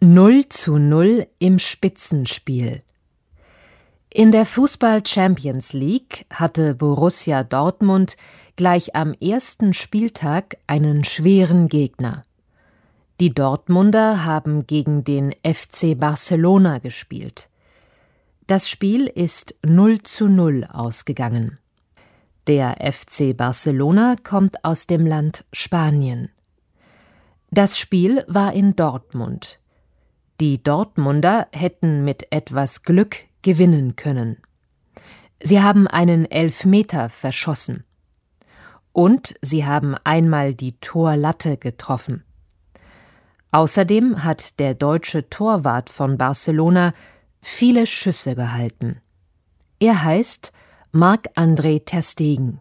0:0 im Spitzenspiel. In der Fußball-Champions League hatte Borussia Dortmund gleich am ersten Spieltag einen schweren Gegner. Die Dortmunder haben gegen den FC Barcelona gespielt. Das Spiel ist 0:0 ausgegangen. Der FC Barcelona kommt aus dem Land Spanien. Das Spiel war in Dortmund. Die Dortmunder hätten mit etwas Glück gewinnen können. Sie haben einen Elfmeter verschossen. Und sie haben einmal die Torlatte getroffen. Außerdem hat der deutsche Torwart von Barcelona viele Schüsse gehalten. Er heißt Marc-André ter Stegen.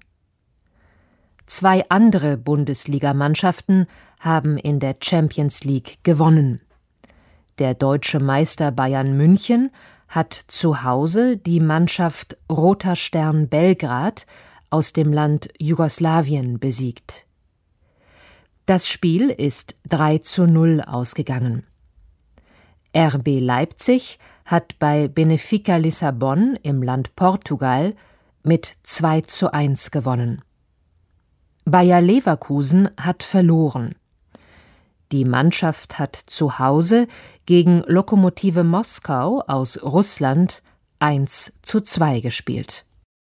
2 andere Bundesligamannschaften haben in der Champions League gewonnen. Der deutsche Meister Bayern München hat zu Hause die Mannschaft Roter Stern Belgrad aus dem Land Jugoslawien besiegt. Das Spiel ist 3:0 ausgegangen. RB Leipzig hat bei Benfica Lissabon im Land Portugal mit 2:1 gewonnen. Bayer Leverkusen hat verloren. Die Mannschaft hat zu Hause gegen Lokomotive Moskau aus Russland 1:2 gespielt.